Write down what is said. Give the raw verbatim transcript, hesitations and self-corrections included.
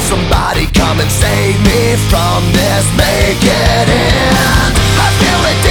Somebody come and save me from this. Make it in. I feel it